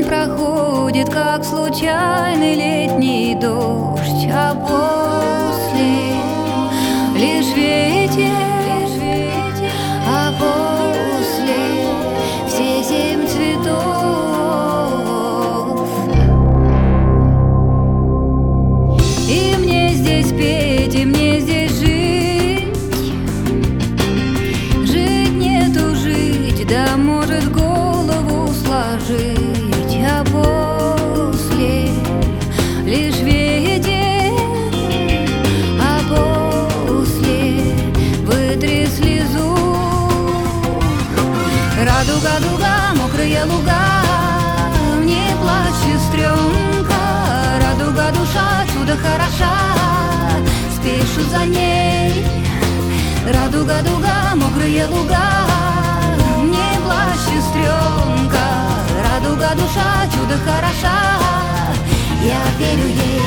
проходит, как случайный летний дождь, а после лишь ветер, а после все 7 цветов. И мне здесь петь, и мне здесь жить. Жить нету жить, да может голову сложить, а после лишь ветер, а после вытри слезу. Радуга, дуга, мокрые луга, не плачь, сестренка. Радуга, душа, чудо хороша, спешу за ней. Радуга, дуга, мокрые луга, не плачь, сестренка. Радуга, душа, чудо хороша, я верю ей.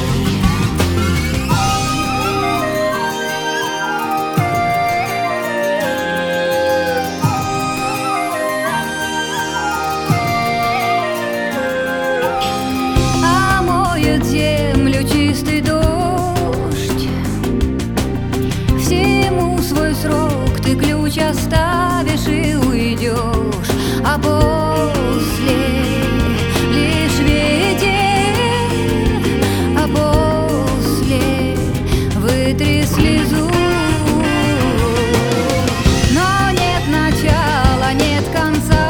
Землю чистый дождь, всему свой срок, ты ключ оставишь и уйдешь, а после лишь ветер, а после вытри слезу. Но нет начала, нет конца.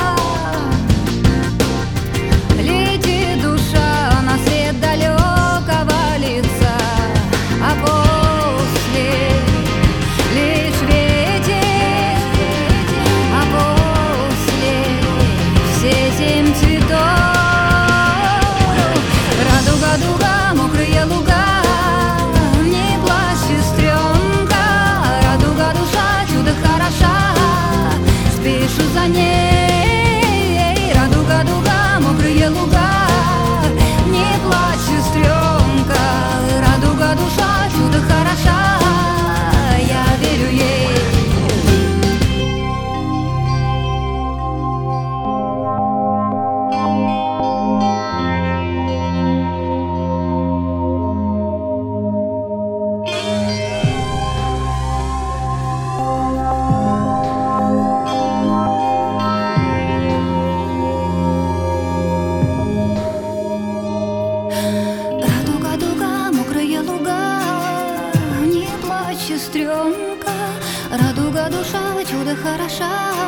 Сестренка, радуга, душа, чудо хороша,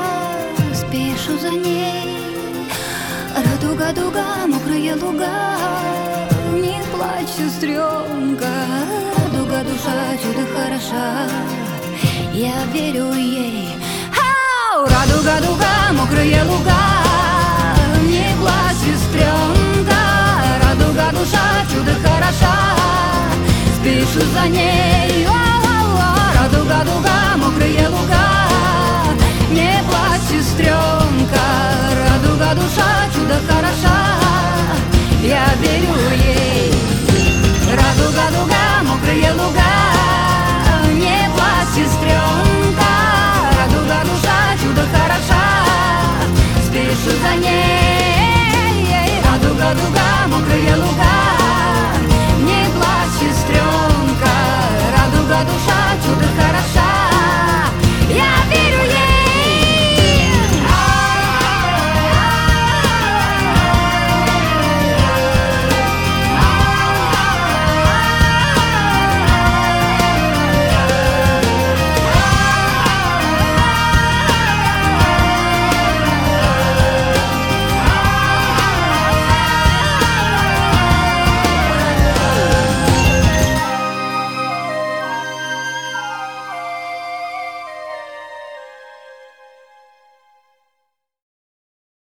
спешу за ней. Радуга, дуга, мокрые луга, не плачь, сестренка. Радуга, душа, чудо хороша, я верю ей. Радуга, дуга, мокрые луга, не плачь, сестренка. Радуга, душа, чудо хороша, спешу за ней. Радуга, дуга, мокрые луга, не плачь, сестренка. Радуга, душа, чудо хороша, я верю ей. Радуга, дуга, мокрые луга, не плачь, сестренка. Радуга, душа, чудо хороша, спешу за ней. Радуга, дуга, мокрые луга, не плачь, сестренка. Радуга, душа,